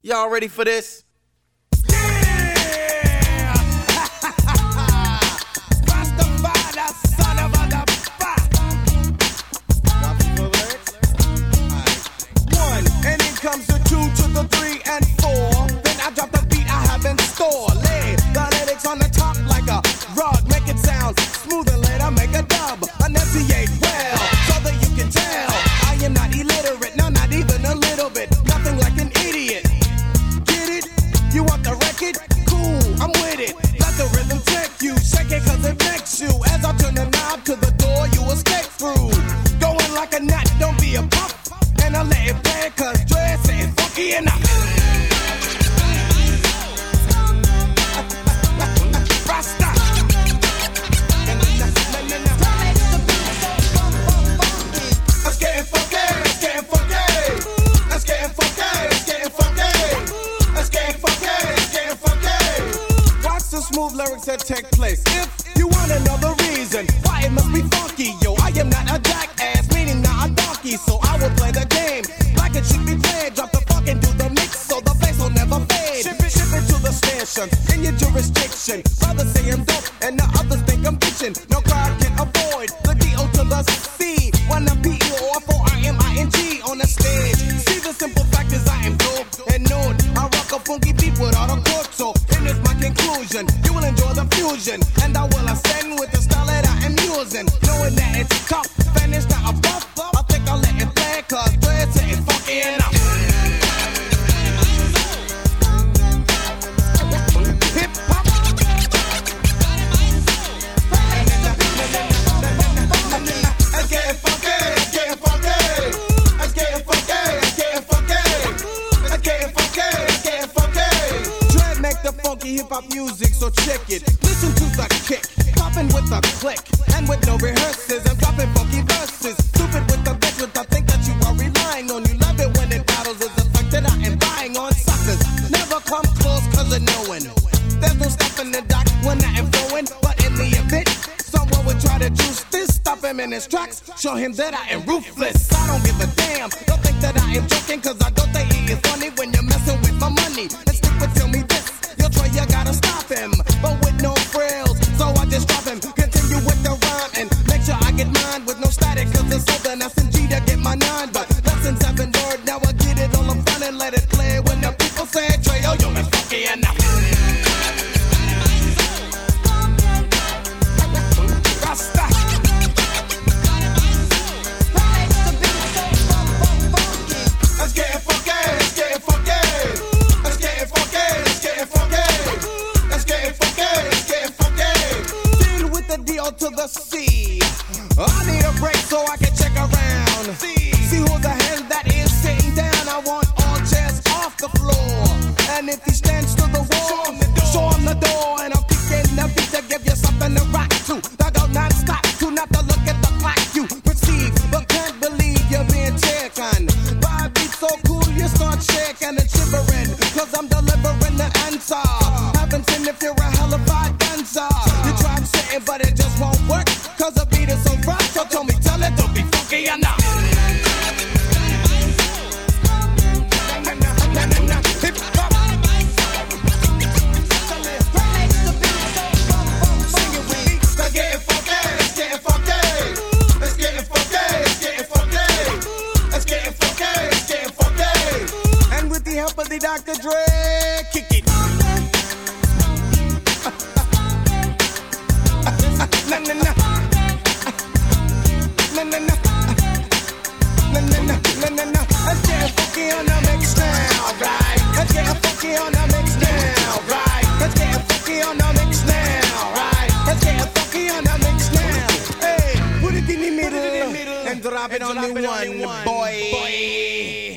Y'all ready for this? Comes the 2 to the 3 and 4. Then I drop the beat I have in store. Lay the lyrics on the top like a rug. Make it sound smooth and later make a dub. Enunciate well so that you can tell I am not illiterate, no, not even a little bit. Nothing like an idiot. Get it? You want the record? Cool, I'm with it. Let the rhythm take you. Shake it cause it makes you. As I turn the knob to the door, you escape through. Going like a gnat, don't be a pup. And I let it play cause dress ain't funky enough. Rasta. Let's get funky, let's get funky. Let's get funky, let's get funky. Let's get funky, let's get funky. Watch the smooth lyrics that take place. If you want another reason why it must be funky, yo, I am not a jackass, meaning not a donkey, so I will play the game like it should be played. Drop the funk and do the mix so the bass will never fade. Ship it to the station in your jurisdiction. Brothers say I'm dope and the others think I'm bitchin'. No crowd can avoid the D.O. to the C. When I'm P.E.O.F.O.R.M.I.N.G. on the stage. See the simple fact is I am dope and known. I rock a funky beat without a chord, so in this my conclusion, you will enjoy the fusion and I will ascend with the style that I am using. Knowing that it's tough and it's not a buff, I think I'll let it play cause dreads ain't funky enough. Hip hop. Let's get funky, let's get funky. Let's get funky, let's get funky. Let's get funky, let's get funky. Dread make the funky hip hop music, so check it. Listen to the kick, popping with a click, and with no rehearsals, I'm dropping funky verses. Stupid with the bitch with the think that you are relying on. You love it when it battles is the fact that I am buying on suckers. Never come close cause of knowing. There's no stopping the doc when I am flowing. But in the event, someone would try to juice this, stop him in his tracks, show him that I am ruthless. I don't give a damn, don't think that I am joking, cause I don't think he is funny when you're messing with my money. And stick with tell me this, you'll try, you gotta stop him, but with no frills, so I just drop him. Continue with the rhyme and make sure I get mine with no static, cause it's so the S&G to get my 9. But lessons have been learned, now I get it all up front and let it play. When the people say, Trey, oh, you're funky enough. Rasta. Let's get funky, let's get funky. Let's get funky, let's get funky. Let's get funky, let's get funky. Deal with the D.O. to the C. I need a break so I can check around. See who the hell that is sitting down. I want all chairs off the floor. And if he stands to the wall, show him the door. And I'm kicking the beat to give you something to rock to. Dug out non-stop, do not to look at the clock. You perceive, but can't believe you're being taken. By a beat so cool, you start shaking and shivering. Cause I'm delivering the answer. Haven't seen if you're a hell of a dancer. You tried saying, but it just won't work. Cause the beat is so rough, so tell me, tell it, don't be funky enough. Hip hop. Sing it with me. Let's get funky, let's get funky. Let's get funky, let's get funky. Let's get funky, let's get funky. And with the help of the Dr. Dre, kick it. Na na na. Na na na. Na na na. Na na na. Let's get funky on the mix now, right? Let's get funky on the mix now, right? Let's get funky on the mix now, right? Let's get funky on the mix now. Hey, put it in the middle and drop it on the one, boy.